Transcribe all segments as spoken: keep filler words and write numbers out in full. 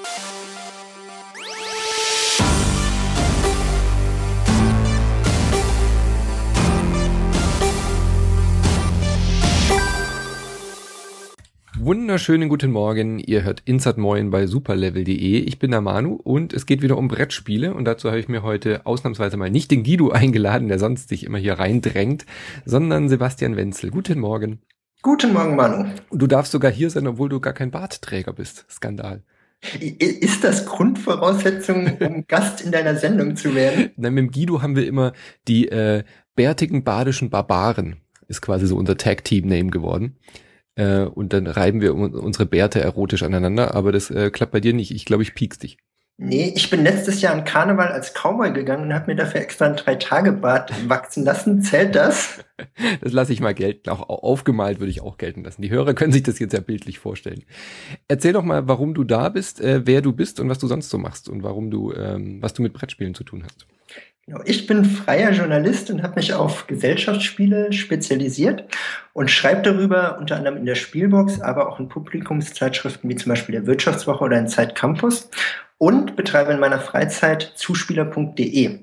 Wunderschönen guten Morgen, ihr hört Insert Moin bei superlevel punkt de. Ich bin der Manu und es geht wieder um Brettspiele und dazu habe ich mir heute ausnahmsweise mal nicht den Guido eingeladen, der sonst sich immer hier reindrängt, sondern Sebastian Wenzel. Guten Morgen. Guten Morgen, Manu. Du darfst sogar hier sein, obwohl du gar kein Bartträger bist. Skandal. Ist das Grundvoraussetzung, um Gast in deiner Sendung zu werden? Nein, mit dem Guido haben wir immer die äh, bärtigen badischen Barbaren, ist quasi so unser Tag-Team-Name geworden. Äh, und dann reiben wir unsere Bärte erotisch aneinander, aber das äh, klappt bei dir nicht. Ich glaube, ich piekst dich. Nee, ich bin letztes Jahr an Karneval als Cowboy gegangen und habe mir dafür extra einen Drei-Tage-Bart wachsen lassen. Zählt das? Das lasse ich mal gelten. Auch aufgemalt würde ich auch gelten lassen. Die Hörer können sich das jetzt ja bildlich vorstellen. Erzähl doch mal, warum du da bist, äh, wer du bist und was du sonst so machst und warum du, ähm, was du mit Brettspielen zu tun hast. Ich bin freier Journalist und habe mich auf Gesellschaftsspiele spezialisiert und schreibe darüber unter anderem in der Spielbox, aber auch in Publikumszeitschriften wie zum Beispiel der Wirtschaftswoche oder in Zeit Campus und betreibe in meiner Freizeit zuspieler punkt de.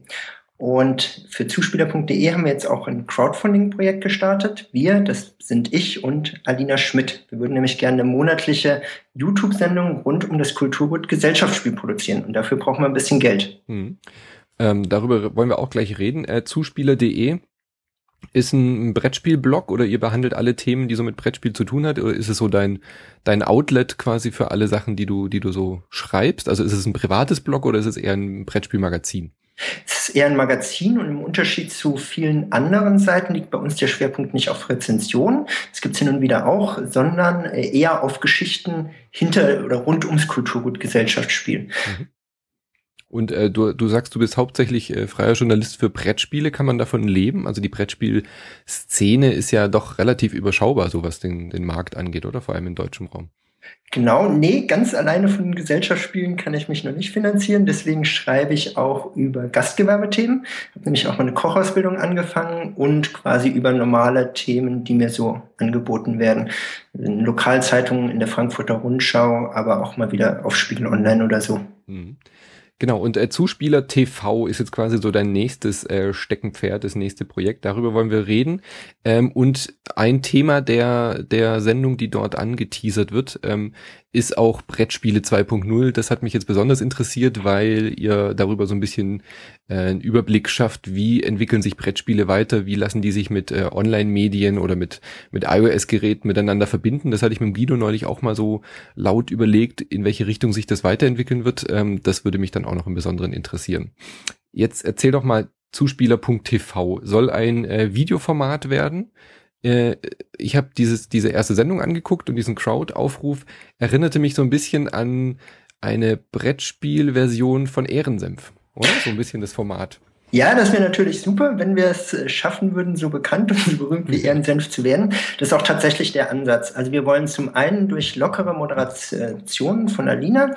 Und für zuspieler punkt de haben wir jetzt auch ein Crowdfunding-Projekt gestartet. Wir, das sind ich und Alina Schmidt. Wir würden nämlich gerne eine monatliche YouTube-Sendung rund um das Kulturgut Gesellschaftsspiel produzieren und dafür brauchen wir ein bisschen Geld. Hm. Ähm, darüber wollen wir auch gleich reden. Äh, zuspieler punkt de ist ein Brettspiel-Blog oder ihr behandelt alle Themen, die so mit Brettspiel zu tun hat, oder ist es so dein dein Outlet quasi für alle Sachen, die du die du so schreibst? Also ist es ein privates Blog oder ist es eher ein Brettspielmagazin? Es ist eher ein Magazin und im Unterschied zu vielen anderen Seiten liegt bei uns der Schwerpunkt nicht auf Rezensionen, das gibt es hin und wieder auch, sondern eher auf Geschichten hinter oder rund ums Kulturgut Gesellschaftsspiel. Mhm. Und äh, du, du sagst, du bist hauptsächlich äh, freier Journalist für Brettspiele. Kann man davon leben? Also die Brettspielszene ist ja doch relativ überschaubar, so was den, den Markt angeht, oder? Vor allem im deutschen Raum. Genau, nee, ganz alleine von Gesellschaftsspielen kann ich mich noch nicht finanzieren. Deswegen schreibe ich auch über Gastgewerbethemen. Ich habe nämlich auch mal eine Kochausbildung angefangen und quasi über normale Themen, die mir so angeboten werden. In Lokalzeitungen, in der Frankfurter Rundschau, aber auch mal wieder auf Spiegel Online oder so. Mhm. Genau, und äh, Zuspieler T V ist jetzt quasi so dein nächstes äh, Steckenpferd, das nächste Projekt. Darüber wollen wir reden. Ähm, und ein Thema der der Sendung, die dort angeteasert wird, ähm, ist auch Brettspiele zwei Punkt null. Das hat mich jetzt besonders interessiert, weil ihr darüber so ein bisschen äh, einen Überblick schafft, wie entwickeln sich Brettspiele weiter, wie lassen die sich mit äh, Online-Medien oder mit mit iOS-Geräten miteinander verbinden. Das hatte ich mit dem Guido neulich auch mal so laut überlegt, in welche Richtung sich das weiterentwickeln wird. Ähm, das würde mich dann auch noch im Besonderen interessieren. Jetzt erzähl doch mal, Zuspieler punkt t v soll ein äh, Videoformat werden. Äh, ich habe dieses diese erste Sendung angeguckt und diesen Crowd-Aufruf erinnerte mich so ein bisschen an eine Brettspielversion von Ehrensenf, oder? So ein bisschen das Format. Ja, das wäre natürlich super, wenn wir es schaffen würden, so bekannt und so berühmt wie Ehrensenf zu werden. Das ist auch tatsächlich der Ansatz. Also wir wollen zum einen durch lockere Moderationen von Alina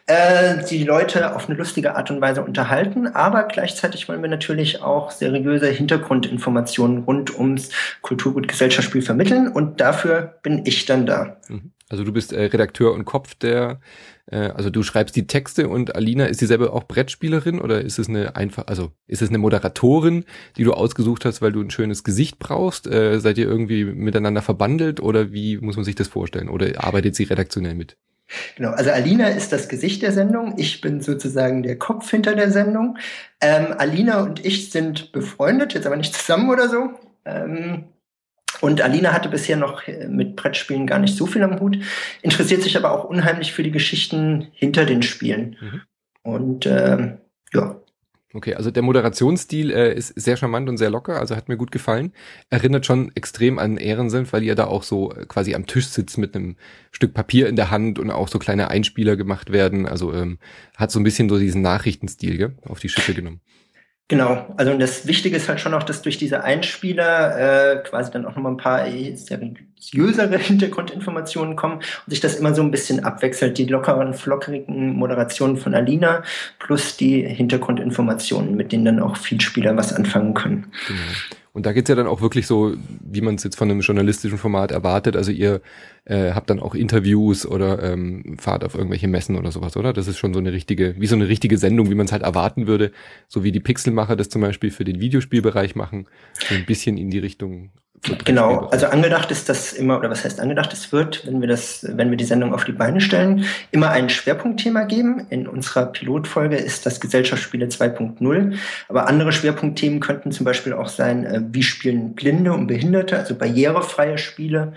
äh, die Leute auf eine lustige Art und Weise unterhalten, aber gleichzeitig wollen wir natürlich auch seriöse Hintergrundinformationen rund ums Kulturgut Gesellschaftsspiel vermitteln und dafür bin ich dann da. Also du bist äh, Redakteur und Kopf der, äh, also du schreibst die Texte und Alina, ist sie selber auch Brettspielerin oder ist es eine einfach, also ist es eine Moderatorin, die du ausgesucht hast, weil du ein schönes Gesicht brauchst? Äh, seid ihr irgendwie miteinander verbandelt oder wie muss man sich das vorstellen? Oder arbeitet sie redaktionell mit? Genau, also Alina ist das Gesicht der Sendung, ich bin sozusagen der Kopf hinter der Sendung. Ähm, Alina und ich sind befreundet, jetzt aber nicht zusammen oder so. Ähm, Und Alina hatte bisher noch mit Brettspielen gar nicht so viel am Hut, interessiert sich aber auch unheimlich für die Geschichten hinter den Spielen. Mhm. Und äh, ja. Okay, also der Moderationsstil äh, ist sehr charmant und sehr locker, also hat mir gut gefallen. Erinnert schon extrem an Ehrensenf, weil ihr da auch so quasi am Tisch sitzt mit einem Stück Papier in der Hand und auch so kleine Einspieler gemacht werden. Also ähm, hat so ein bisschen so diesen Nachrichtenstil, gell, auf die Schippe genommen. Genau, also und das Wichtige ist halt schon auch, dass durch diese Einspieler äh, quasi dann auch nochmal ein paar seriösere Hintergrundinformationen kommen und sich das immer so ein bisschen abwechselt, die lockeren, flockerigen Moderationen von Alina plus die Hintergrundinformationen, mit denen dann auch Vielspieler was anfangen können. Genau. Und da geht's ja dann auch wirklich so, wie man es jetzt von einem journalistischen Format erwartet. Also ihr äh, habt dann auch Interviews oder ähm, fahrt auf irgendwelche Messen oder sowas, oder? Das ist schon so eine richtige, wie so eine richtige Sendung, wie man es halt erwarten würde. So wie die Pixelmacher das zum Beispiel für den Videospielbereich machen. So ein bisschen in die Richtung. Genau, also angedacht ist das immer, oder was heißt angedacht, es wird, wenn wir das, wenn wir die Sendung auf die Beine stellen, immer ein Schwerpunktthema geben. In unserer Pilotfolge ist das Gesellschaftsspiele zwei Punkt null, aber andere Schwerpunktthemen könnten zum Beispiel auch sein, wie spielen Blinde und Behinderte, also barrierefreie Spiele,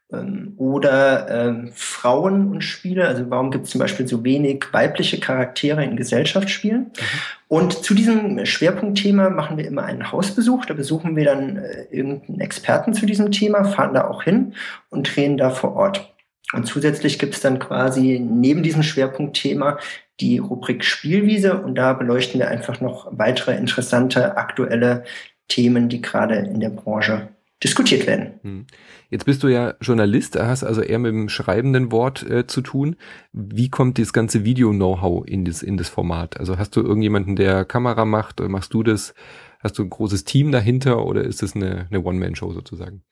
oder ähm, Frauen und Spiele, also warum gibt es zum Beispiel so wenig weibliche Charaktere in Gesellschaftsspielen? Mhm. Und zu diesem Schwerpunktthema machen wir immer einen Hausbesuch, da besuchen wir dann äh, irgendeinen Experten zu diesem Thema, fahren da auch hin und drehen da vor Ort. Und zusätzlich gibt es dann quasi neben diesem Schwerpunktthema die Rubrik Spielwiese und da beleuchten wir einfach noch weitere interessante aktuelle Themen, die gerade in der Branche diskutiert werden. Jetzt bist du ja Journalist, hast also eher mit dem schreibenden Wort äh, zu tun. Wie kommt das ganze Video-Know-how in das, in das Format? Also hast du irgendjemanden, der Kamera macht, oder machst du das? Hast du ein großes Team dahinter oder ist das eine, eine One-Man-Show sozusagen?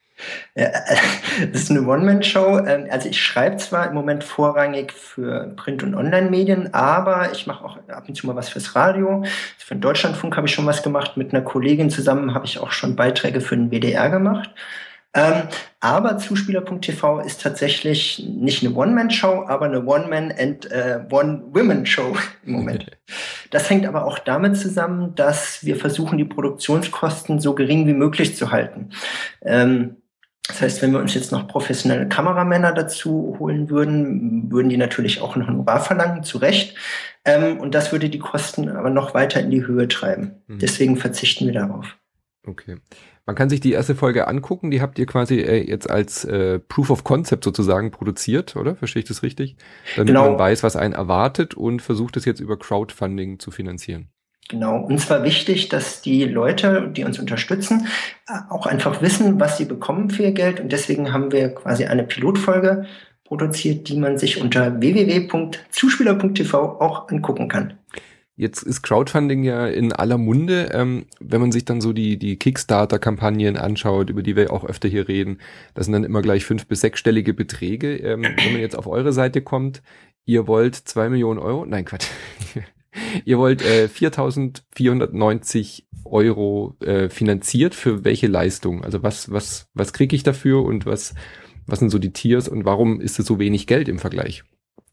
Das ist eine One-Man-Show. Also ich schreibe zwar im Moment vorrangig für Print- und Online-Medien, aber ich mache auch ab und zu mal was fürs Radio. Für den Deutschlandfunk habe ich schon was gemacht. Mit einer Kollegin zusammen habe ich auch schon Beiträge für den W D R gemacht. Ähm, aber Zuspieler Punkt T V ist tatsächlich nicht eine One-Man-Show, aber eine One-Man- and äh, One-Women-Show im Moment. Das hängt aber auch damit zusammen, dass wir versuchen, die Produktionskosten so gering wie möglich zu halten. Ähm, Das heißt, wenn wir uns jetzt noch professionelle Kameramänner dazu holen würden, würden die natürlich auch ein Honorar verlangen, zu Recht. Ähm, und das würde die Kosten aber noch weiter in die Höhe treiben. Mhm. Deswegen verzichten wir darauf. Okay. Man kann sich die erste Folge angucken, die habt ihr quasi äh, jetzt als äh, Proof of Concept sozusagen produziert, oder? Verstehe ich das richtig? Damit genau. Man weiß, was einen erwartet und versucht es jetzt über Crowdfunding zu finanzieren. Genau, uns war wichtig, dass die Leute, die uns unterstützen, auch einfach wissen, was sie bekommen für ihr Geld. Und deswegen haben wir quasi eine Pilotfolge produziert, die man sich unter w w w Punkt zuspieler Punkt t v auch angucken kann. Jetzt ist Crowdfunding ja in aller Munde. Ähm, wenn man sich dann so die, die Kickstarter-Kampagnen anschaut, über die wir auch öfter hier reden, das sind dann immer gleich fünf- bis sechsstellige Beträge. Ähm, wenn man jetzt auf eure Seite kommt, ihr wollt zwei Millionen Euro, nein, Quatsch. Ihr wollt äh, viertausendvierhundertneunzig Euro äh, finanziert für welche Leistung? Also was was was kriege ich dafür und was was sind so die Tiers und warum ist es so wenig Geld im Vergleich?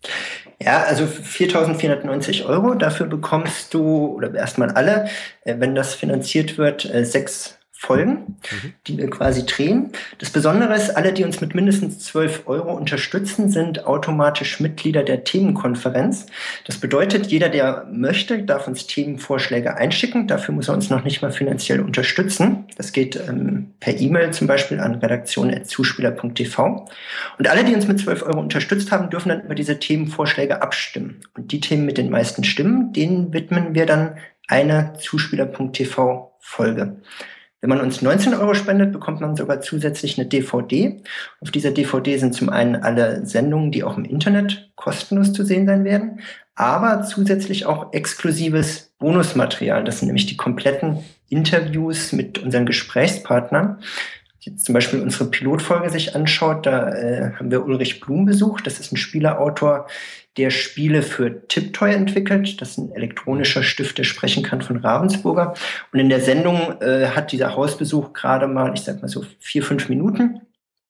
Ja, also viertausendvierhundertneunzig Euro, dafür bekommst du, oder erstmal alle, äh, wenn das finanziert wird, äh, sechs Folgen, mhm. die wir quasi drehen. Das Besondere ist, alle, die uns mit mindestens zwölf Euro unterstützen, sind automatisch Mitglieder der Themenkonferenz. Das bedeutet, jeder, der möchte, darf uns Themenvorschläge einschicken. Dafür muss er uns noch nicht mal finanziell unterstützen. Das geht ähm, per E-Mail zum Beispiel an redaktion at zuspieler Punkt t v. Und alle, die uns mit zwölf Euro unterstützt haben, dürfen dann über diese Themenvorschläge abstimmen. Und die Themen mit den meisten Stimmen, denen widmen wir dann eine Zuspieler Punkt t v Folge. Wenn man uns neunzehn Euro spendet, bekommt man sogar zusätzlich eine D V D. Auf dieser D V D sind zum einen alle Sendungen, die auch im Internet kostenlos zu sehen sein werden, aber zusätzlich auch exklusives Bonusmaterial. Das sind nämlich die kompletten Interviews mit unseren Gesprächspartnern. Jetzt zum Beispiel unsere Pilotfolge sich anschaut, da äh, haben wir Ulrich Blum besucht. Das ist ein Spieleautor, der Spiele für Tiptoy entwickelt. Das ist ein elektronischer Stift, der sprechen kann, von Ravensburger. Und in der Sendung äh, hat dieser Hausbesuch gerade mal, ich sag mal so vier, fünf Minuten.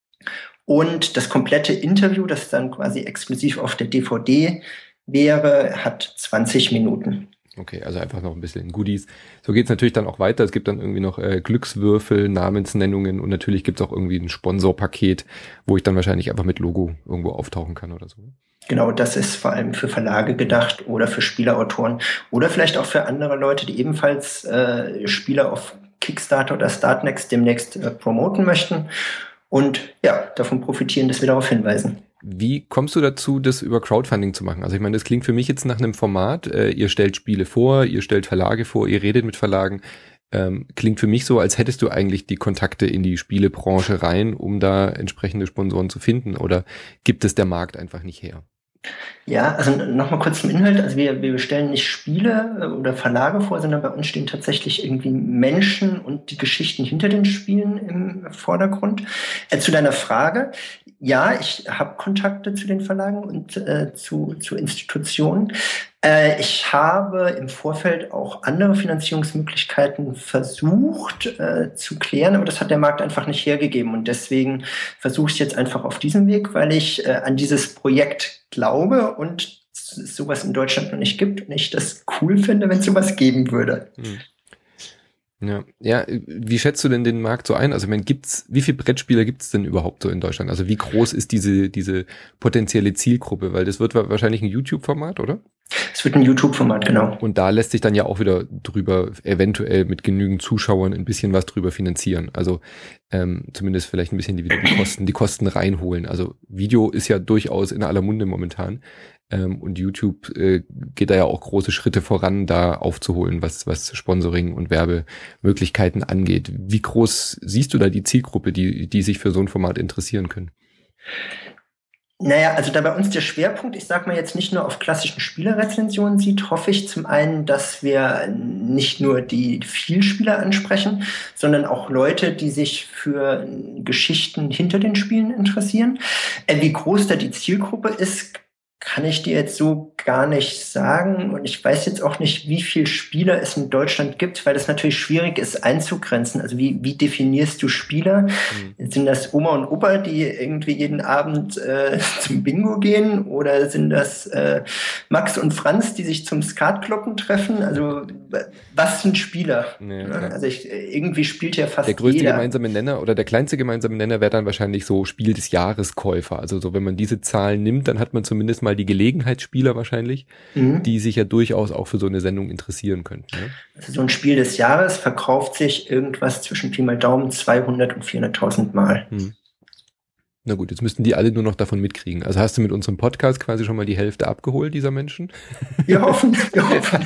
Und das komplette Interview, das dann quasi exklusiv auf der D V D wäre, hat zwanzig Minuten. Okay, also einfach noch ein bisschen Goodies. So geht's natürlich dann auch weiter. Es gibt dann irgendwie noch äh, Glückswürfel, Namensnennungen und natürlich gibt's auch irgendwie ein Sponsorpaket, wo ich dann wahrscheinlich einfach mit Logo irgendwo auftauchen kann oder so. Genau, das ist vor allem für Verlage gedacht oder für Spieleautoren oder vielleicht auch für andere Leute, die ebenfalls äh, Spiele auf Kickstarter oder Startnext demnächst äh, promoten möchten und ja, davon profitieren, dass wir darauf hinweisen. Wie kommst du dazu, das über Crowdfunding zu machen? Also ich meine, das klingt für mich jetzt nach einem Format, äh, ihr stellt Spiele vor, ihr stellt Verlage vor, ihr redet mit Verlagen. Ähm, klingt für mich so, als hättest du eigentlich die Kontakte in die Spielebranche rein, um da entsprechende Sponsoren zu finden, oder gibt es der Markt einfach nicht her? Ja, also nochmal kurz zum Inhalt. Also wir, wir stellen nicht Spiele oder Verlage vor, sondern bei uns stehen tatsächlich irgendwie Menschen und die Geschichten hinter den Spielen im Vordergrund. Äh, zu deiner Frage. Ja, ich habe Kontakte zu den Verlagen und äh, zu, zu Institutionen. Äh, ich habe im Vorfeld auch andere Finanzierungsmöglichkeiten versucht äh, zu klären, aber das hat der Markt einfach nicht hergegeben. Und deswegen versuche ich es jetzt einfach auf diesem Weg, weil ich äh, an dieses Projekt glaube und es sowas in Deutschland noch nicht gibt und ich das cool finde, wenn es sowas geben würde. Hm. Ja, ja, wie schätzt du denn den Markt so ein? Also, ich meine, gibt's, wie viele Brettspieler gibt's denn überhaupt so in Deutschland? Also, wie groß ist diese, diese potenzielle Zielgruppe? Weil das wird wahrscheinlich ein YouTube-Format, oder? Es wird ein YouTube-Format, genau. Und da lässt sich dann ja auch wieder drüber, eventuell mit genügend Zuschauern ein bisschen was drüber finanzieren. Also, ähm, zumindest vielleicht ein bisschen die, die Kosten, die Kosten reinholen. Also, Video ist ja durchaus in aller Munde momentan. Ähm, und YouTube äh, geht da ja auch große Schritte voran, da aufzuholen, was, was Sponsoring und Werbemöglichkeiten angeht. Wie groß siehst du da die Zielgruppe, die, die sich für so ein Format interessieren können? Naja, also da bei uns der Schwerpunkt, ich sag mal jetzt nicht nur auf klassischen Spielerezensionen sieht, hoffe ich zum einen, dass wir nicht nur die Vielspieler ansprechen, sondern auch Leute, die sich für Geschichten hinter den Spielen interessieren. Äh, wie groß da die Zielgruppe ist, kann ich dir jetzt so gar nicht sagen. Und ich weiß jetzt auch nicht, wie viele Spieler es in Deutschland gibt, weil das natürlich schwierig ist einzugrenzen. Also wie, wie definierst du Spieler? Mhm. Sind das Oma und Opa, die irgendwie jeden Abend äh, zum Bingo gehen? Oder sind das äh, Max und Franz, die sich zum Skatkloppen treffen? Also was sind Spieler? Ja, also ich, irgendwie spielt ja fast der größte jeder. gemeinsame Nenner oder der kleinste gemeinsame Nenner wäre dann wahrscheinlich so Spiel des Jahres Käufer. Also so, wenn man diese Zahlen nimmt, dann hat man zumindest mal die Gelegenheitsspieler wahrscheinlich, mhm. die sich ja durchaus auch für so eine Sendung interessieren könnten. Ne? Also so ein Spiel des Jahres verkauft sich irgendwas zwischen Pi mal Daumen zweihundert und vierhunderttausend Mal. Hm. Na gut, jetzt müssten die alle nur noch davon mitkriegen. Also hast du mit unserem Podcast quasi schon mal die Hälfte abgeholt dieser Menschen? Wir hoffen, wir hoffen.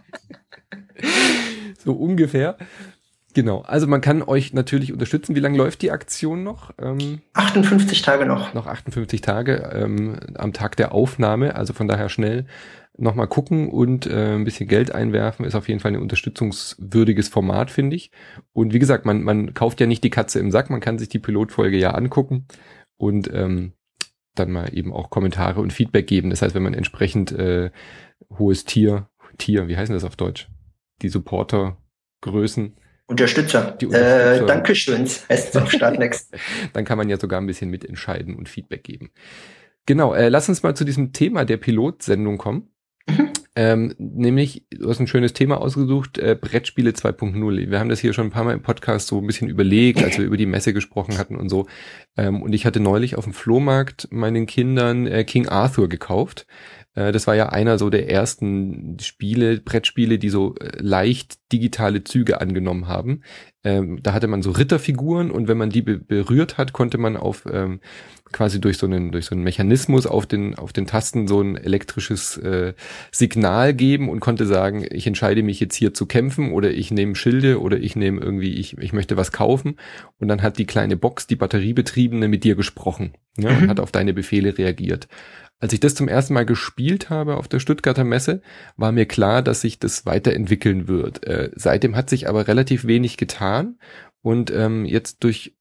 So ungefähr. Genau, also man kann euch natürlich unterstützen. Wie lange läuft die Aktion noch? Ähm, achtundfünfzig Tage noch. Noch achtundfünfzig Tage ähm, am Tag der Aufnahme, also von daher schnell nochmal gucken und äh, ein bisschen Geld einwerfen, ist auf jeden Fall ein unterstützungswürdiges Format, finde ich. Und wie gesagt, man, man kauft ja nicht die Katze im Sack, man kann sich die Pilotfolge ja angucken und ähm, dann mal eben auch Kommentare und Feedback geben. Das heißt, wenn man entsprechend äh, hohes Tier, Tier, wie heißen das auf Deutsch? Die Supportergrößen. Unterstützer. Die Unterstützer. Äh, Dankeschöns, heißt es auf Startnext. Dann kann man ja sogar ein bisschen mitentscheiden und Feedback geben. Genau, äh, lass uns mal zu diesem Thema der Pilotsendung kommen. Mhm. Ähm, nämlich, du hast ein schönes Thema ausgesucht, äh, Brettspiele zwei Punkt null. Wir haben das hier schon ein paar Mal im Podcast so ein bisschen überlegt, als wir über die Messe gesprochen hatten und so. Ähm, und ich hatte neulich auf dem Flohmarkt meinen Kindern äh, King Arthur gekauft. Das war ja einer so der ersten Spiele, Brettspiele, die so leicht digitale Züge angenommen haben. Ähm, da hatte man so Ritterfiguren und wenn man die be- berührt hat, konnte man auf ähm, quasi durch so einen durch so einen Mechanismus auf den auf den Tasten so ein elektrisches äh, Signal geben und konnte sagen, ich entscheide mich jetzt hier zu kämpfen oder ich nehme Schilde oder ich nehme irgendwie ich ich möchte was kaufen und dann hat die kleine Box, die batteriebetriebene, mit dir gesprochen, ja, mhm. und hat auf deine Befehle reagiert. Als ich das zum ersten Mal gespielt habe auf der Stuttgarter Messe, war mir klar, dass sich das weiterentwickeln wird. Äh, seitdem hat sich aber relativ wenig getan und ähm, jetzt durch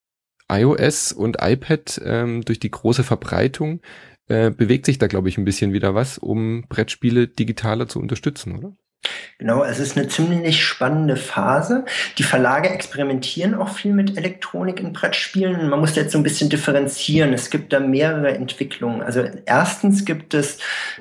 iOS und iPad, ähm, durch die große Verbreitung, äh, bewegt sich da, glaube ich, ein bisschen wieder was, um Brettspiele digitaler zu unterstützen, oder? Genau, es ist eine ziemlich spannende Phase. Die Verlage experimentieren auch viel mit Elektronik in Brettspielen. Man muss jetzt so ein bisschen differenzieren. Es gibt da mehrere Entwicklungen. Also erstens gibt es,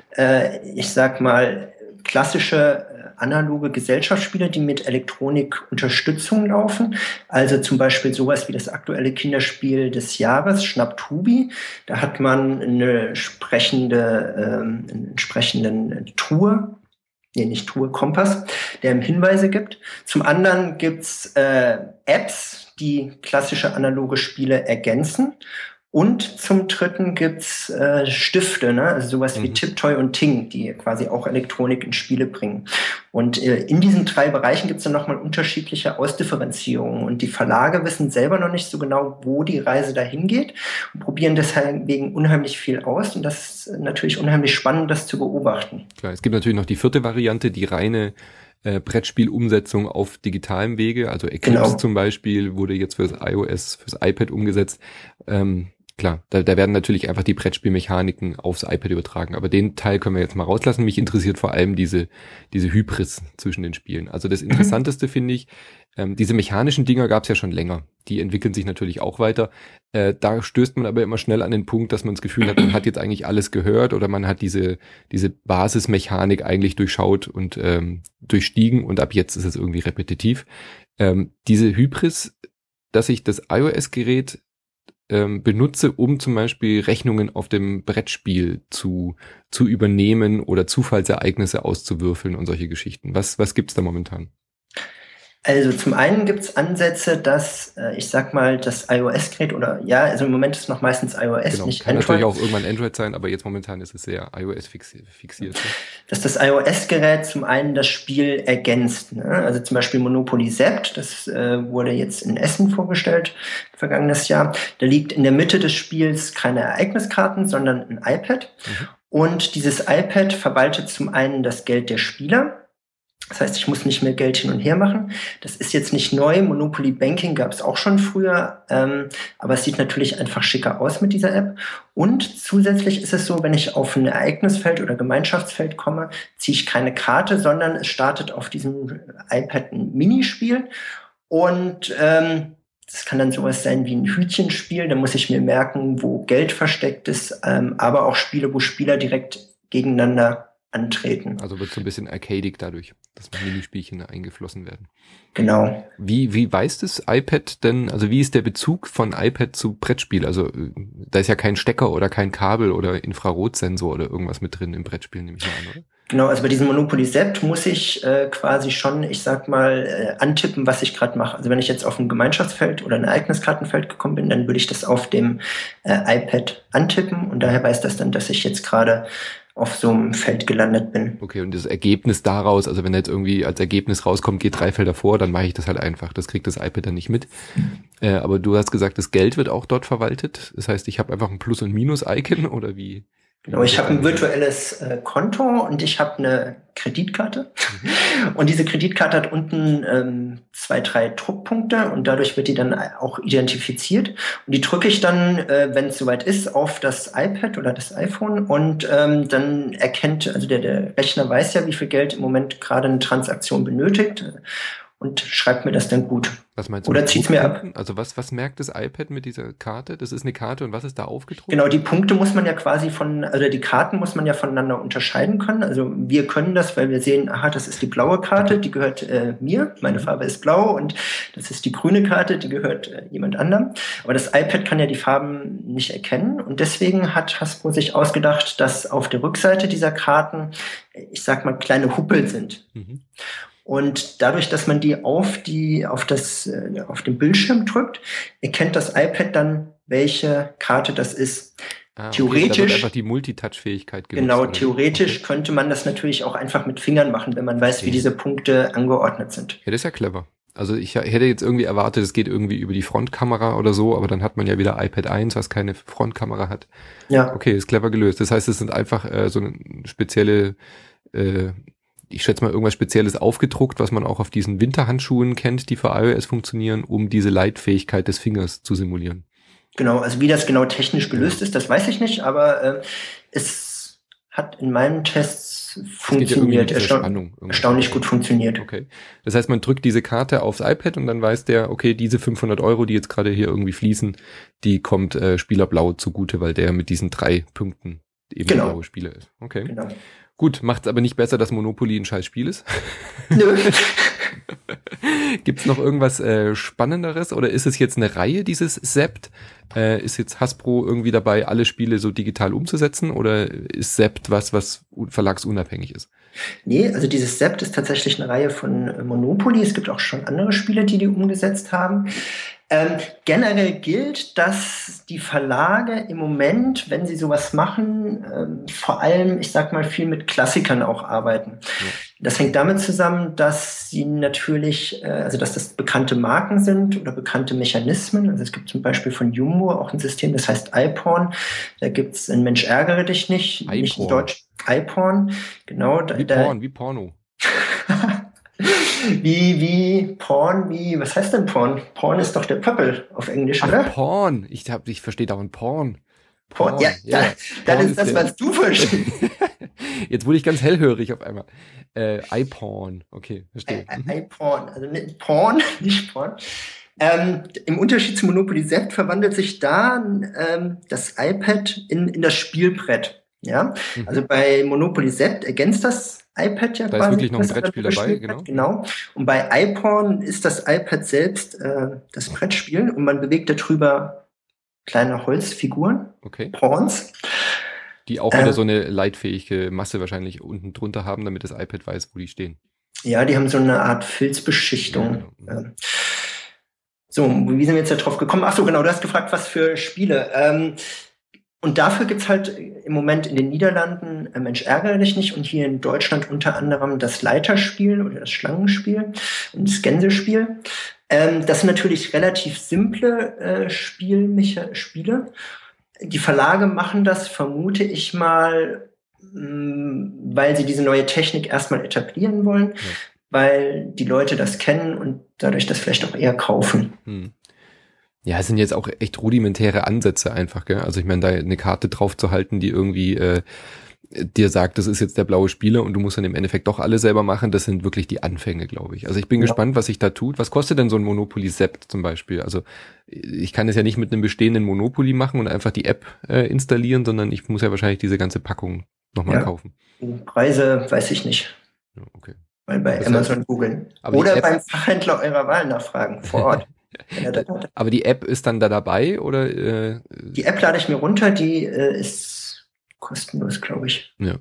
äh, ich sag mal, klassische analoge Gesellschaftsspiele, die mit Elektronik-Unterstützung laufen. Also zum Beispiel sowas wie das aktuelle Kinderspiel des Jahres, Schnapptubi. Da hat man eine entsprechende, ähm, einen entsprechenden Truhe, nee, nicht Truhe, Kompass, der ihm Hinweise gibt. Zum anderen gibt's äh, Apps, die klassische analoge Spiele ergänzen. Und zum Dritten gibt's äh, Stifte, ne? Also sowas mhm. wie Tiptoy und Ting, die quasi auch Elektronik in Spiele bringen. Und äh, in diesen drei Bereichen gibt es dann nochmal unterschiedliche Ausdifferenzierungen. Und die Verlage wissen selber noch nicht so genau, wo die Reise dahin geht und probieren deswegen unheimlich viel aus. Und das ist natürlich unheimlich spannend, das zu beobachten. Klar, es gibt natürlich noch die vierte Variante, die reine äh, Brettspielumsetzung auf digitalem Wege. Also Eclipse genau. zum Beispiel wurde jetzt fürs iOS, fürs iPad umgesetzt. Ähm, Klar, da, da werden natürlich einfach die Brettspielmechaniken aufs iPad übertragen, aber den Teil können wir jetzt mal rauslassen. Mich interessiert vor allem diese diese Hybris zwischen den Spielen. Also das Interessanteste finde ich, ähm, diese mechanischen Dinger gab es ja schon länger. Die entwickeln sich natürlich auch weiter. Äh, da stößt man aber immer schnell an den Punkt, dass man das Gefühl hat, man hat jetzt eigentlich alles gehört oder man hat diese diese Basismechanik eigentlich durchschaut und ähm, durchstiegen und ab jetzt ist es irgendwie repetitiv. Ähm, diese Hybris, dass ich das iOS-Gerät benutze, um zum Beispiel Rechnungen auf dem Brettspiel zu zu übernehmen oder Zufallsereignisse auszuwürfeln und solche Geschichten. Was was gibt's da momentan? Also zum einen gibt es Ansätze, dass, äh, ich sag mal, das iOS-Gerät oder ja, also im Moment ist es noch meistens iOS, genau, nicht kann Android. Kann natürlich auch irgendwann Android sein, aber jetzt momentan ist es sehr iOS fixiert. fixiert ne? Dass das iOS-Gerät zum einen das Spiel ergänzt. Ne? Also zum Beispiel Monopoly Sept, das äh, wurde jetzt in Essen vorgestellt, vergangenes Jahr. Da liegt in der Mitte des Spiels keine Ereigniskarten, sondern ein iPad. Mhm. Und dieses iPad verwaltet zum einen das Geld der Spieler. Das heißt, ich muss nicht mehr Geld hin und her machen. Das ist jetzt nicht neu. Monopoly Banking gab es auch schon früher. Ähm, aber es sieht natürlich einfach schicker aus mit dieser App. Und zusätzlich ist es so, wenn ich auf ein Ereignisfeld oder Gemeinschaftsfeld komme, ziehe ich keine Karte, sondern es startet auf diesem iPad ein Minispiel. Und ähm, das kann dann sowas sein wie ein Hütchenspiel. Da muss ich mir merken, wo Geld versteckt ist. Ähm, aber auch Spiele, wo Spieler direkt gegeneinander antreten. Also wird so ein bisschen arcadig dadurch, dass Minispielchen da eingeflossen werden. Genau. Wie, wie weiß das iPad denn, also wie ist der Bezug von iPad zu Brettspiel? Also da ist ja kein Stecker oder kein Kabel oder Infrarotsensor oder irgendwas mit drin im Brettspiel, nehme ich mal an, oder? Genau, also bei diesem Monopoly Sept muss ich äh, quasi schon, ich sag mal, äh, antippen, was ich gerade mache. Also wenn ich jetzt auf ein Gemeinschaftsfeld oder ein Ereigniskartenfeld gekommen bin, dann würde ich das auf dem äh, iPad antippen und daher weiß das dann, dass ich jetzt gerade auf so einem Feld gelandet bin. Okay, und das Ergebnis daraus, also wenn jetzt irgendwie als Ergebnis rauskommt, geht drei Felder vor, dann mache ich das halt einfach. Das kriegt das iPad dann nicht mit. Mhm. Äh, aber du hast gesagt, das Geld wird auch dort verwaltet. Das heißt, ich habe einfach ein Plus- und Minus-Icon oder wie? Genau, ich habe ein virtuelles äh, Konto und ich habe eine Kreditkarte. Mhm. Und diese Kreditkarte hat unten ähm, zwei, drei Druckpunkte und dadurch wird die dann auch identifiziert. Und die drücke ich dann, äh, wenn es soweit ist, auf das iPad oder das iPhone und ähm, dann erkennt, also der, der Rechner weiß ja, wie viel Geld im Moment gerade eine Transaktion benötigt und schreibt mir das dann gut. Was meinst du? Oder zieht's mir ab. Also was, was merkt das iPad mit dieser Karte? Das ist eine Karte und was ist da aufgedruckt? Genau, die Punkte muss man ja quasi von, also die Karten muss man ja voneinander unterscheiden können. Also wir können das, weil wir sehen, aha, das ist die blaue Karte, die gehört äh, mir, meine Farbe ist blau und das ist die grüne Karte, die gehört äh, jemand anderem. Aber das iPad kann ja die Farben nicht erkennen und deswegen hat Hasbro sich ausgedacht, dass auf der Rückseite dieser Karten, ich sag mal, kleine Huppel sind. Mhm. Und dadurch, dass man die auf die, auf das, äh, auf den Bildschirm drückt, erkennt das iPad dann, welche Karte das ist. Ah, okay. Theoretisch. Da wird einfach die Multitouch-Fähigkeit genutzt. Genau, theoretisch okay. könnte man das natürlich auch einfach mit Fingern machen, wenn man weiß, okay. wie diese Punkte angeordnet sind. Ja, das ist ja clever. Also ich hätte jetzt irgendwie erwartet, es geht irgendwie über die Frontkamera oder so, aber dann hat man ja wieder iPad eins, was keine Frontkamera hat. Ja. Okay, ist clever gelöst. Das heißt, es sind einfach äh, so eine spezielle äh, ich schätze mal, irgendwas Spezielles aufgedruckt, was man auch auf diesen Winterhandschuhen kennt, die für iOS funktionieren, um diese Leitfähigkeit des Fingers zu simulieren. Genau, also wie das genau technisch gelöst ist, das weiß ich nicht, aber äh, es hat in meinen Tests funktioniert, ja erstaun- erstaunlich gut funktioniert. Okay, das heißt, man drückt diese Karte aufs iPad und dann weiß der, okay, diese fünfhundert Euro, die jetzt gerade hier irgendwie fließen, die kommt äh, Spieler Blau zugute, weil der mit diesen drei Punkten eben genau. der blaue Spieler ist. Okay. Genau. Gut, macht's aber nicht besser, dass Monopoly ein scheiß Spiel ist. Nö. Gibt's noch irgendwas äh, Spannenderes oder ist es jetzt eine Reihe, dieses Sept? Äh, ist jetzt Hasbro irgendwie dabei, alle Spiele so digital umzusetzen oder ist Sept was, was verlagsunabhängig ist? Nee, also dieses Sept ist tatsächlich eine Reihe von Monopoly. Es gibt auch schon andere Spiele, die die umgesetzt haben. Ähm, generell gilt, dass die Verlage im Moment, wenn sie sowas machen, ähm, vor allem, ich sag mal, viel mit Klassikern auch arbeiten. Ja. Das hängt damit zusammen, dass sie natürlich, äh, also dass das bekannte Marken sind oder bekannte Mechanismen. Also es gibt zum Beispiel von Jumbo auch ein System, das heißt iPorn. Da gibt's ein Mensch ärgere dich nicht, iPorn. Nicht in Deutsch. iPorn, genau. Wie da, Porn, wie Porno. Wie, wie, Porn, wie, was heißt denn Porn? Porn ist doch der Pöppel auf Englisch, Ach, oder? Porn. Ich hab, ich verstehe da ein Porn. Porn. Porn. Ja, ja. Dann Porn ist das, was du verstehst. Jetzt wurde ich ganz hellhörig auf einmal. Äh, iPorn. Okay, verstehe. iPorn, also nicht Porn, nicht Porn. Ähm, Im Unterschied zu Monopoly Sept verwandelt sich da ähm, das iPad in, in das Spielbrett. Ja, mhm. Also bei Monopoly Sept ergänzt das iPad ja da quasi. Da ist wirklich noch ein Brettspiel dabei, genau. genau. Und bei iPorn ist das iPad selbst äh, das Brettspiel und man bewegt darüber kleine Holzfiguren, okay. Pawns. Die auch wieder äh, so eine leitfähige Masse wahrscheinlich unten drunter haben, damit das iPad weiß, wo die stehen. Ja, die haben so eine Art Filzbeschichtung. Ja, genau. So, wie sind wir jetzt da drauf gekommen? Ach so, genau, du hast gefragt, was für Spiele. Ähm, Und dafür gibt's halt im Moment in den Niederlanden äh, Mensch ärgere dich nicht und hier in Deutschland unter anderem das Leiterspiel oder das Schlangenspiel und das Gänsespiel. Ähm, das sind natürlich relativ simple äh, Spielmecha- Spiele. Die Verlage machen das, vermute ich mal, mh, weil sie diese neue Technik erstmal etablieren wollen, ja. Weil die Leute das kennen und dadurch das vielleicht auch eher kaufen. Hm. Ja, es sind jetzt auch echt rudimentäre Ansätze einfach, gell? Also ich meine, da eine Karte drauf zu halten, die irgendwie äh, dir sagt, das ist jetzt der blaue Spieler und du musst dann im Endeffekt doch alle selber machen, das sind wirklich die Anfänge, glaube ich. Also ich bin ja. gespannt, was sich da tut. Was kostet denn so ein Monopoly Sept zum Beispiel? Also ich kann es ja nicht mit einem bestehenden Monopoly machen und einfach die App äh, installieren, sondern ich muss ja wahrscheinlich diese ganze Packung nochmal ja. kaufen. Preise weiß ich nicht. Ja, okay. Weil bei das Amazon heißt, googeln. Oder beim Fachhändler eurer Wahl nachfragen, vor Ort. Aber die App ist dann da dabei, oder? Äh, die App lade ich mir runter, die äh, ist kostenlos, glaube ich. Ja,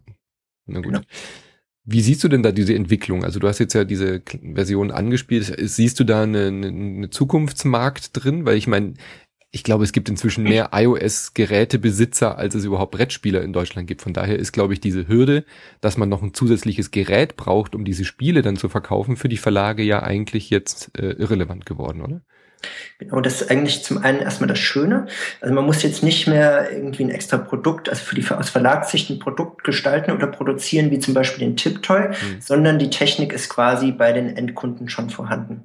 na gut. Genau. Wie siehst du denn da diese Entwicklung? Also du hast jetzt ja diese Version angespielt. Siehst du da eine, eine, eine Zukunftsmarkt drin? Weil ich meine, ich glaube, es gibt inzwischen mehr iOS-Gerätebesitzer, als es überhaupt Brettspieler in Deutschland gibt. Von daher ist, glaube ich, diese Hürde, dass man noch ein zusätzliches Gerät braucht, um diese Spiele dann zu verkaufen, für die Verlage ja eigentlich jetzt äh, irrelevant geworden, oder? Genau, das ist eigentlich zum einen erstmal das Schöne. Also man muss jetzt nicht mehr irgendwie ein extra Produkt, also für die aus Verlagssicht ein Produkt gestalten oder produzieren, wie zum Beispiel den Tiptoy, mhm. sondern die Technik ist quasi bei den Endkunden schon vorhanden.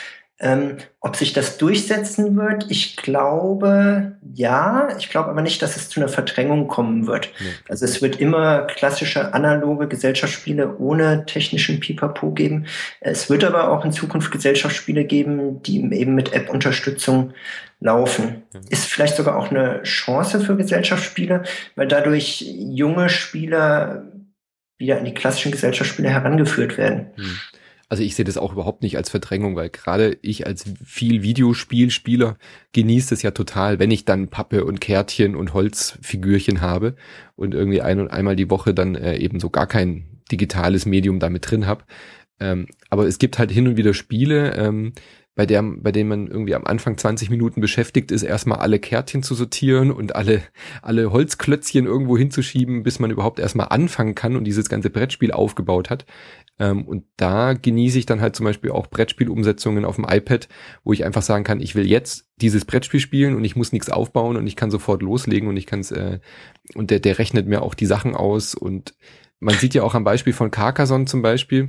Ähm, ob sich das durchsetzen wird, ich glaube, ja. Ich glaube aber nicht, dass es zu einer Verdrängung kommen wird. Nee. Also es wird immer klassische analoge Gesellschaftsspiele ohne technischen Pipapo geben. Es wird aber auch in Zukunft Gesellschaftsspiele geben, die eben mit App-Unterstützung laufen. Ja. Ist vielleicht sogar auch eine Chance für Gesellschaftsspiele, weil dadurch junge Spieler wieder an die klassischen Gesellschaftsspiele herangeführt werden. Hm. Also ich sehe das auch überhaupt nicht als Verdrängung, weil gerade ich als viel Videospielspieler genieße es ja total, wenn ich dann Pappe und Kärtchen und Holzfigürchen habe und irgendwie ein und einmal die Woche dann äh, eben so gar kein digitales Medium damit drin habe. Ähm, aber es gibt halt hin und wieder Spiele, ähm, bei der, bei denen man irgendwie am Anfang zwanzig Minuten beschäftigt ist, erstmal alle Kärtchen zu sortieren und alle, alle Holzklötzchen irgendwo hinzuschieben, bis man überhaupt erstmal anfangen kann und dieses ganze Brettspiel aufgebaut hat. Ähm, und da genieße ich dann halt zum Beispiel auch Brettspielumsetzungen auf dem iPad, wo ich einfach sagen kann, ich will jetzt dieses Brettspiel spielen und ich muss nichts aufbauen und ich kann sofort loslegen und ich kann es, äh, und der, der rechnet mir auch die Sachen aus. Und man sieht ja auch am Beispiel von Carcassonne zum Beispiel,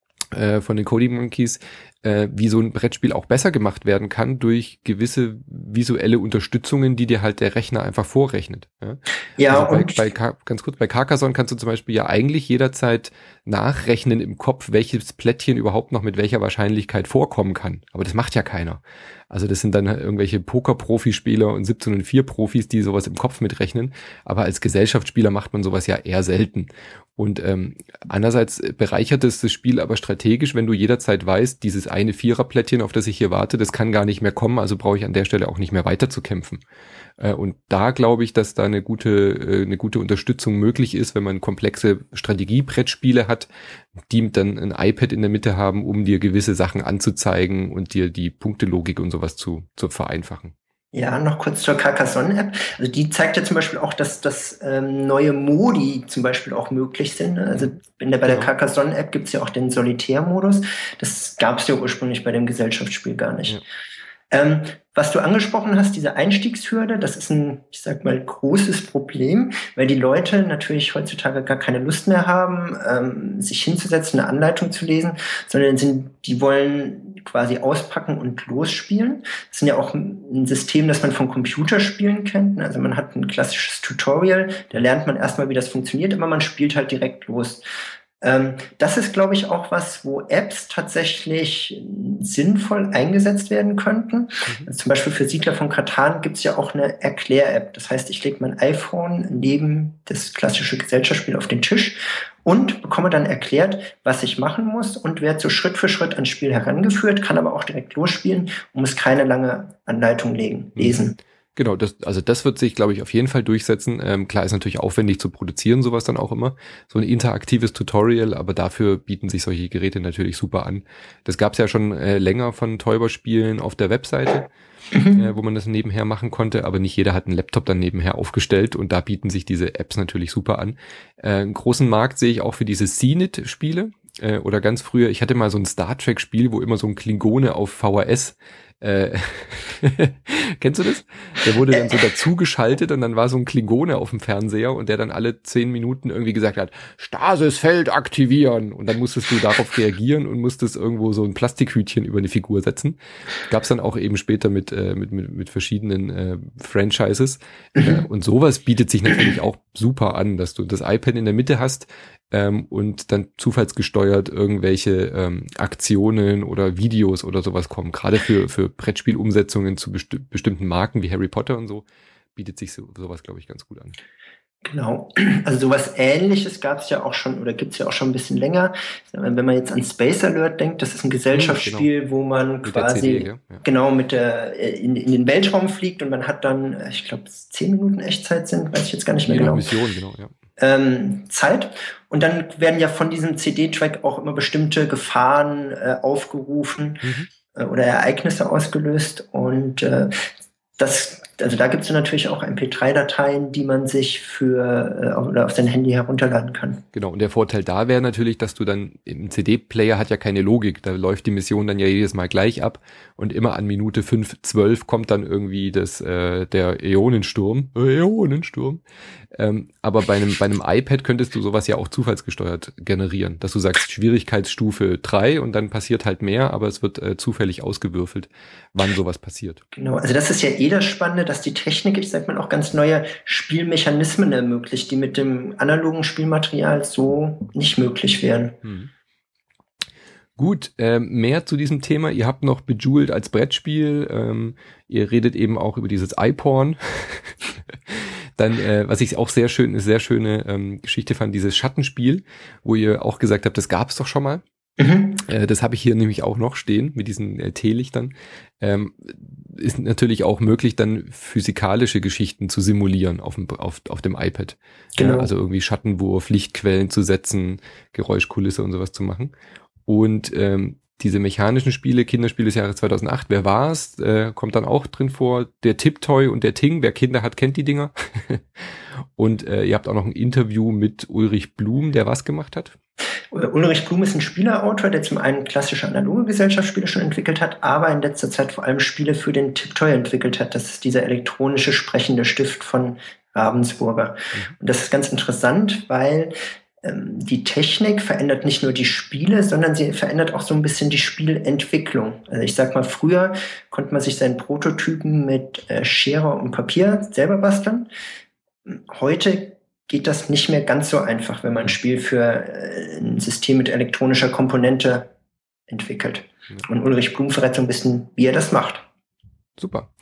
äh, von den Coding Monkeys, äh, wie so ein Brettspiel auch besser gemacht werden kann durch gewisse visuelle Unterstützungen, die dir halt der Rechner einfach vorrechnet. Ja, ja also bei, und bei, ganz kurz, bei Carcassonne kannst du zum Beispiel ja eigentlich jederzeit nachrechnen im Kopf, welches Plättchen überhaupt noch mit welcher Wahrscheinlichkeit vorkommen kann. Aber das macht ja keiner. Also das sind dann irgendwelche Poker-Profispieler und siebzehn und vier Profis, die sowas im Kopf mitrechnen. Aber als Gesellschaftsspieler macht man sowas ja eher selten. Und ähm, andererseits bereichert es das Spiel aber strategisch, wenn du jederzeit weißt, dieses eine Viererplättchen, auf das ich hier warte, das kann gar nicht mehr kommen, also brauche ich an der Stelle auch nicht mehr weiter zu kämpfen. Äh, und da glaube ich, dass da eine gute, äh, eine gute Unterstützung möglich ist, wenn man komplexe Strategiebrettspiele hat, die dann ein iPad in der Mitte haben, um dir gewisse Sachen anzuzeigen und dir die Punktelogik und sowas zu, zu vereinfachen. Ja, noch kurz zur Carcassonne-App. Also die zeigt ja zum Beispiel auch, dass, dass ähm, neue Modi zum Beispiel auch möglich sind. Also in der, bei der Carcassonne-App gibt's ja auch den Solitär-Modus. Das gab's ja ursprünglich bei dem Gesellschaftsspiel gar nicht. Ja. Ähm, was du angesprochen hast, diese Einstiegshürde, das ist ein, ich sag mal, großes Problem, weil die Leute natürlich heutzutage gar keine Lust mehr haben, ähm, sich hinzusetzen, eine Anleitung zu lesen, sondern sind, die wollen quasi auspacken und losspielen. Das ist ja auch ein System, das man von Computerspielen kennt. Also man hat ein klassisches Tutorial, da lernt man erstmal, wie das funktioniert, aber man spielt halt direkt los. Ähm, das ist, glaube ich, auch was, wo Apps tatsächlich sinnvoll eingesetzt werden könnten. Mhm. Also zum Beispiel für Siedler von Catan gibt es ja auch eine Erklär-App. Das heißt, ich lege mein iPhone neben das klassische Gesellschaftsspiel auf den Tisch und bekomme dann erklärt, was ich machen muss und werde so Schritt für Schritt ans Spiel herangeführt, kann aber auch direkt losspielen und muss keine lange Anleitung legen, lesen. Mhm. Genau, das, also das wird sich, glaube ich, auf jeden Fall durchsetzen. Ähm, klar ist natürlich aufwendig zu produzieren, sowas dann auch immer. So ein interaktives Tutorial, aber dafür bieten sich solche Geräte natürlich super an. Das gab es ja schon äh, länger von Täuber-Spielen auf der Webseite, mhm. äh, wo man das nebenher machen konnte, aber nicht jeder hat einen Laptop dann nebenher aufgestellt und da bieten sich diese Apps natürlich super an. Äh, einen großen Markt sehe ich auch für diese C N I T-Spiele äh, oder ganz früher, ich hatte mal so ein Star Trek-Spiel, wo immer so ein Klingone auf V H S Äh, kennst du das? Der wurde dann so dazugeschaltet und dann war so ein Klingone auf dem Fernseher und der dann alle zehn Minuten irgendwie gesagt hat, Stasisfeld aktivieren, und dann musstest du darauf reagieren und musstest irgendwo so ein Plastikhütchen über eine Figur setzen. Gab's dann auch eben später mit äh, mit, mit mit verschiedenen äh, Franchises äh, und sowas bietet sich natürlich auch super an, dass du das iPad in der Mitte hast ähm, und dann zufallsgesteuert irgendwelche ähm, Aktionen oder Videos oder sowas kommen. Gerade für für Brettspielumsetzungen zu besti- bestimmten Marken wie Harry Potter und so bietet sich so, sowas, glaube ich, ganz gut an. Genau, also sowas Ähnliches gab es ja auch schon oder gibt es ja auch schon ein bisschen länger. Wenn man jetzt an Space Alert denkt, das ist ein Gesellschaftsspiel, genau. wo man mit quasi C D, ja. genau mit der in, in den Weltraum fliegt und man hat dann, ich glaube, zehn Minuten Echtzeit sind, weiß ich jetzt gar nicht mehr Je genau. Mission, genau, ja. Ähm, Zeit. Und dann werden ja von diesem C D-Track auch immer bestimmte Gefahren äh, aufgerufen mhm. äh, oder Ereignisse ausgelöst. Und äh, das, also da gibt es natürlich auch M P drei Dateien, die man sich für äh, oder auf sein Handy herunterladen kann. Genau, und der Vorteil da wäre natürlich, dass du dann im C D-Player hat ja keine Logik, da läuft die Mission dann ja jedes Mal gleich ab und immer an Minute fünf, zwölf kommt dann irgendwie das äh, der Äonensturm, äh, Äonensturm. Ähm, aber bei einem bei einem iPad könntest du sowas ja auch zufallsgesteuert generieren, dass du sagst Schwierigkeitsstufe drei und dann passiert halt mehr, aber es wird äh, zufällig ausgewürfelt, wann sowas passiert. Genau, also das ist ja eh das Spannende, dass die Technik, ich sag mal, auch ganz neue Spielmechanismen ermöglicht, die mit dem analogen Spielmaterial so nicht möglich wären. Hm. Gut, äh, mehr zu diesem Thema. Ihr habt noch Bejeweled als Brettspiel. Ähm, ihr redet eben auch über dieses iPorn. Dann, äh, was ich auch sehr schön, eine sehr schöne ähm, Geschichte fand, dieses Schattenspiel, wo ihr auch gesagt habt, das gab es doch schon mal. Mhm. Äh, das habe ich hier nämlich auch noch stehen mit diesen äh, Teelichtern. Ähm, ist natürlich auch möglich, dann physikalische Geschichten zu simulieren auf dem, auf, auf dem iPad. Genau. Ja, also irgendwie Schattenwurf, Lichtquellen zu setzen, Geräuschkulisse und sowas zu machen. Und ähm, diese mechanischen Spiele, Kinderspiele des Jahres zweitausendacht, wer war's? Äh, kommt dann auch drin vor. Der Tiptoy und der Ting, wer Kinder hat, kennt die Dinger. Und äh, ihr habt auch noch ein Interview mit Ulrich Blum, der was gemacht hat? Ulrich Blum ist ein Spielerautor, der zum einen klassische analoge Gesellschaftsspiele schon entwickelt hat, aber in letzter Zeit vor allem Spiele für den Tiptoy entwickelt hat. Das ist dieser elektronische sprechende Stift von Ravensburger. Mhm. Und das ist ganz interessant, weil ähm, die Technik verändert nicht nur die Spiele, sondern sie verändert auch so ein bisschen die Spielentwicklung. Also ich sag mal, früher konnte man sich seinen Prototypen mit äh, Schere und Papier selber basteln. Heute geht das nicht mehr ganz so einfach, wenn man ein Spiel für äh, ein System mit elektronischer Komponente entwickelt. Ja. Und Ulrich Blum verrät so ein bisschen, wie er das macht. Super.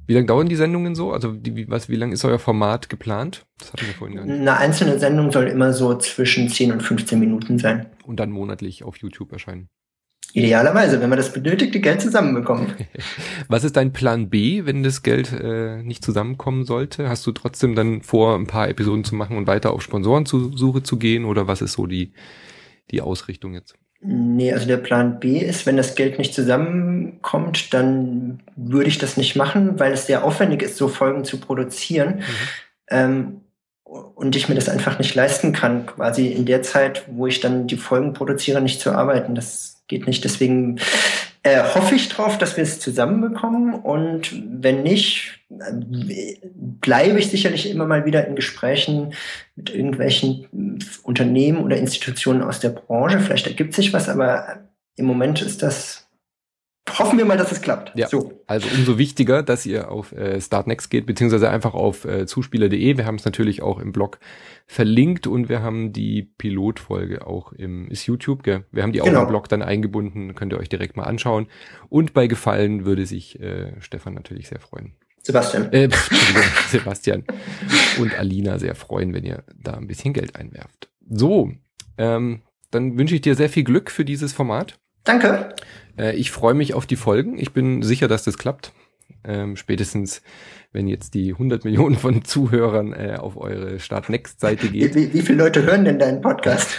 Wie lange dauern die Sendungen so? Also die, wie, was, wie lang ist euer Format geplant? Das hatten wir vorhin gar nicht. Eine einzelne Sendung soll immer so zwischen zehn und fünfzehn Minuten sein. Und dann monatlich auf YouTube erscheinen. Idealerweise, wenn wir das benötigte Geld zusammenbekommen. Was ist dein Plan B, wenn das Geld äh, nicht zusammenkommen sollte? Hast du trotzdem dann vor, ein paar Episoden zu machen und weiter auf Sponsorensuche zu gehen? Oder was ist so die, die Ausrichtung jetzt? Nee, also der Plan B ist, wenn das Geld nicht zusammenkommt, dann würde ich das nicht machen, weil es sehr aufwendig ist, so Folgen zu produzieren. Mhm. Ähm, und ich mir das einfach nicht leisten kann, quasi in der Zeit, wo ich dann die Folgen produziere, nicht zu arbeiten. Das geht nicht. Deswegen äh, hoffe ich drauf, dass wir es zusammenbekommen. Und wenn nicht, äh, bleibe ich sicherlich immer mal wieder in Gesprächen mit irgendwelchen Unternehmen oder Institutionen aus der Branche. Vielleicht ergibt sich was, aber im Moment ist das... Hoffen wir mal, dass es klappt. Ja, so. Also umso wichtiger, dass ihr auf äh, Startnext geht, beziehungsweise einfach auf äh, zuspieler punkt de. Wir haben es natürlich auch im Blog verlinkt und wir haben die Pilotfolge auch im, ist YouTube, gell? Wir haben die auch genau. im Blog dann eingebunden, könnt ihr euch direkt mal anschauen. Und bei Gefallen würde sich äh, Stefan natürlich sehr freuen. Sebastian. Äh, Sebastian und Alina sehr freuen, wenn ihr da ein bisschen Geld einwerft. So, ähm, dann wünsche ich dir sehr viel Glück für dieses Format. Danke. Äh, ich freue mich auf die Folgen. Ich bin sicher, dass das klappt. Ähm, spätestens, wenn jetzt die hundert Millionen von Zuhörern äh, auf eure Startnext-Seite geht. Wie, wie, wie viele Leute hören denn deinen Podcast?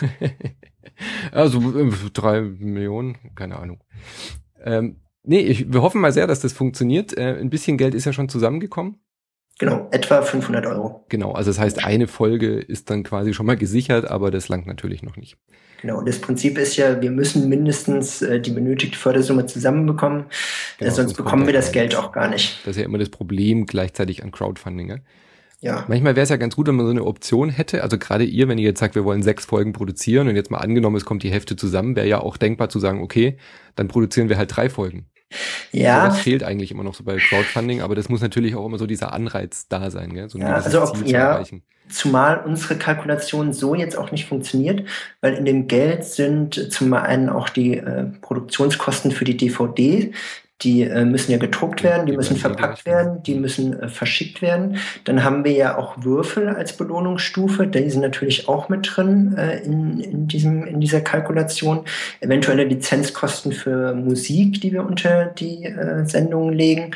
Also äh, drei Millionen, keine Ahnung. Ähm, nee, ich, wir hoffen mal sehr, dass das funktioniert. Äh, ein bisschen Geld ist ja schon zusammengekommen. Genau, etwa fünfhundert Euro. Genau, also das heißt, eine Folge ist dann quasi schon mal gesichert, aber das langt natürlich noch nicht. Genau, und das Prinzip ist ja, wir müssen mindestens äh, die benötigte Fördersumme zusammenbekommen, genau, äh, sonst bekommen wir das Geld auch gar nicht. Das ist ja immer das Problem gleichzeitig an Crowdfunding. Ja? Ja. Manchmal wäre es ja ganz gut, wenn man so eine Option hätte. Also gerade ihr, wenn ihr jetzt sagt, wir wollen sechs Folgen produzieren und jetzt mal angenommen, es kommt die Hälfte zusammen, wäre ja auch denkbar zu sagen, okay, dann produzieren wir halt drei Folgen. Ja. So, das fehlt eigentlich immer noch so bei Crowdfunding, aber das muss natürlich auch immer so dieser Anreiz da sein, gell? So ein ja, also ob, Ziel zu ja, erreichen. Zumal unsere Kalkulation so jetzt auch nicht funktioniert, weil in dem Geld sind zum einen auch die äh, Produktionskosten für die D V D, die äh, müssen ja gedruckt werden, die, die müssen verpackt werden, die müssen äh, verschickt werden. Dann haben wir ja auch Würfel als Belohnungsstufe, die sind natürlich auch mit drin äh, in, in, diesem, in dieser Kalkulation. Eventuelle Lizenzkosten für Musik, die wir unter die äh, Sendungen legen,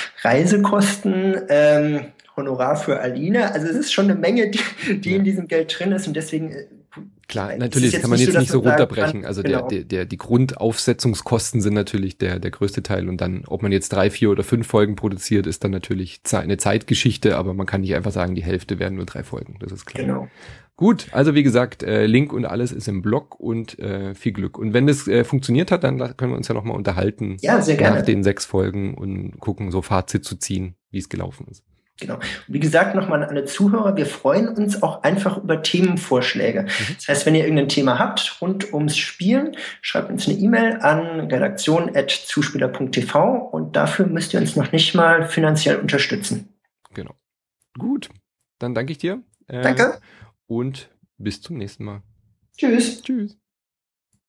Reisekosten, ähm, Honorar für Alina. Also es ist schon eine Menge, die, die ja. in diesem Geld drin ist und deswegen... Klar, natürlich, das kann man jetzt nicht so runterbrechen. Also genau. der, der, der, die Grundaufsetzungskosten sind natürlich der, der größte Teil und dann, ob man jetzt drei, vier oder fünf Folgen produziert, ist dann natürlich eine Zeitgeschichte, aber man kann nicht einfach sagen, die Hälfte werden nur drei Folgen, das ist klar. Genau. Gut, also wie gesagt, äh, Link und alles ist im Blog und äh, viel Glück. Und wenn das äh, funktioniert hat, dann können wir uns ja nochmal unterhalten. Ja, sehr gerne. Nach den sechs Folgen und gucken, so Fazit zu ziehen, wie es gelaufen ist. Genau. Und wie gesagt, nochmal an alle Zuhörer, wir freuen uns auch einfach über Themenvorschläge. Mhm. Das heißt, wenn ihr irgendein Thema habt rund ums Spielen, schreibt uns eine E-Mail an redaktion at zuspieler punkt t v und dafür müsst ihr uns noch nicht mal finanziell unterstützen. Genau. Gut, dann danke ich dir. Danke. Und bis zum nächsten Mal. Tschüss. Tschüss.